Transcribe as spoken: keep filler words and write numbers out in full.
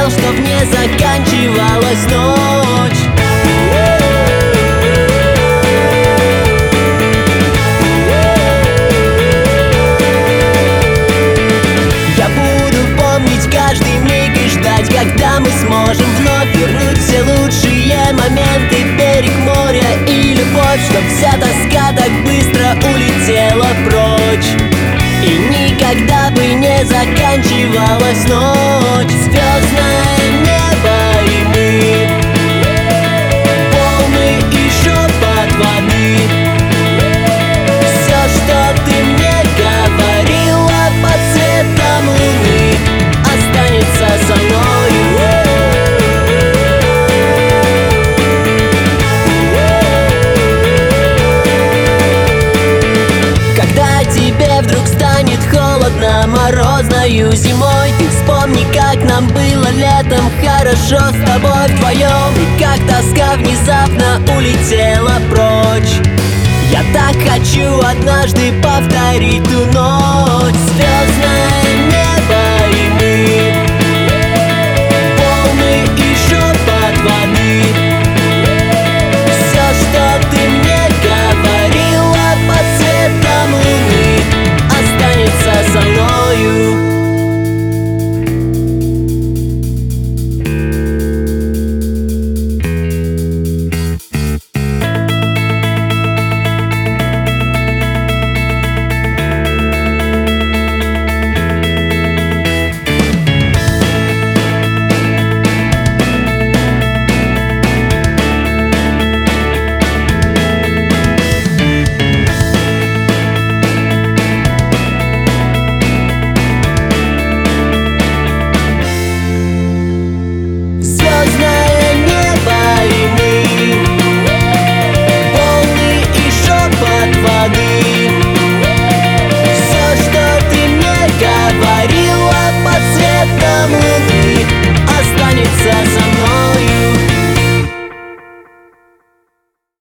хотел, чтоб не заканчивалась ночь. Я буду помнить каждый миг и ждать, когда мы сможем вновь вернуть все лучшие моменты. Берег моря и любовь, чтоб вся тоска так быстро улетела прочь. И никогда бы не заканчивалась ночь. Звездное небо и мы, волны и шепот воды. Все, что ты мне говорила под светом луны, останется со мною. Когда тебе вдруг станет холодно морозною зимой, ты вспомни, как нам было летом хорошо с тобой вдвоем, и как тоска внезапно улетела прочь. Я так хочу однажды повторить ту ночь. Звездная